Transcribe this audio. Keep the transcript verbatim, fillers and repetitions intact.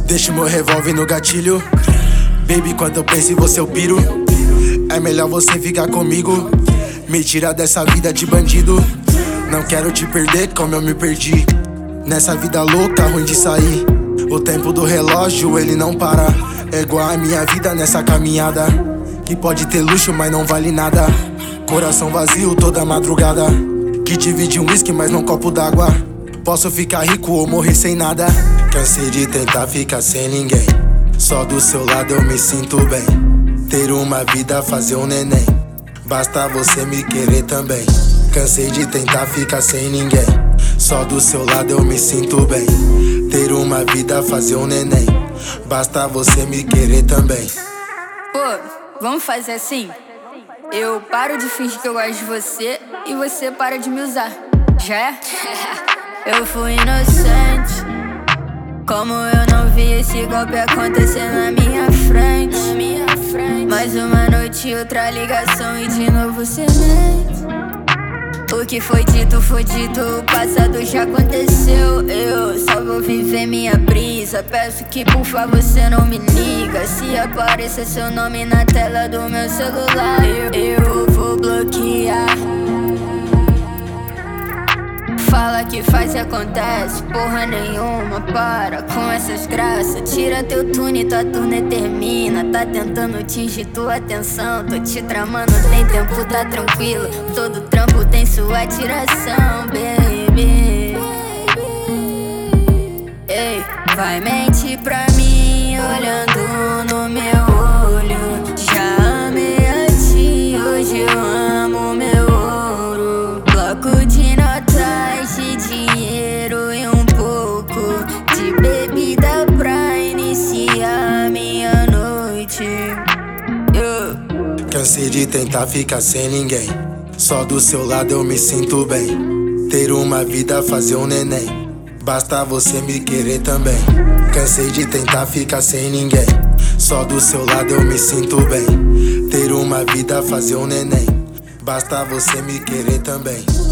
Deixo meu revólver no gatilho. Baby, quando eu penso em você eu piro. É melhor você ficar comigo. Me tira dessa vida de bandido. Não quero te perder como eu me perdi nessa vida louca, ruim de sair. O tempo do relógio, ele não para. É igual a minha vida nessa caminhada, que pode ter luxo, mas não vale nada. Coração vazio toda madrugada, que divide um whisky, mas não copo d'água. Posso ficar rico ou morrer sem nada. Cansei de tentar ficar sem ninguém. Só do seu lado eu me sinto bem. Ter uma vida, fazer um neném. Basta você me querer também. Cansei de tentar ficar sem ninguém. Só do seu lado eu me sinto bem. Ter uma vida, fazer um neném. Basta você me querer também. Pô, vamos fazer assim? Eu paro de fingir que eu gosto de você e você para de me usar. Já é? Eu fui inocente. Como eu não vi esse golpe acontecer na minha frente. Mais uma noite, outra ligação e de novo você mente. O que foi dito, foi dito, o passado já aconteceu. Eu só vou viver minha brisa. Peço que por favor você não me liga. Se aparecer seu nome na tela do meu celular, eu, eu vou bloquear. Fala que faz e acontece, porra nenhuma, para com essas graças. Tira teu tune, tua turnê termina. Tá tentando atingir tua atenção, tô te tramando, tem tempo, tá tranquilo. Todo trampo tem sua tiração, baby. Ei, vai mentir pra mim olhando no meu olho. Já amei a ti, hoje eu amo meu ouro. Bloco de notas de dinheiro e um pouco de bebida pra iniciar minha noite. Eu cansei de tentar ficar sem ninguém. Só do seu lado eu me sinto bem. Ter uma vida, fazer um neném. Basta você me querer também. Cansei de tentar ficar sem ninguém. Só do seu lado eu me sinto bem. Ter uma vida, fazer um neném. Basta você me querer também.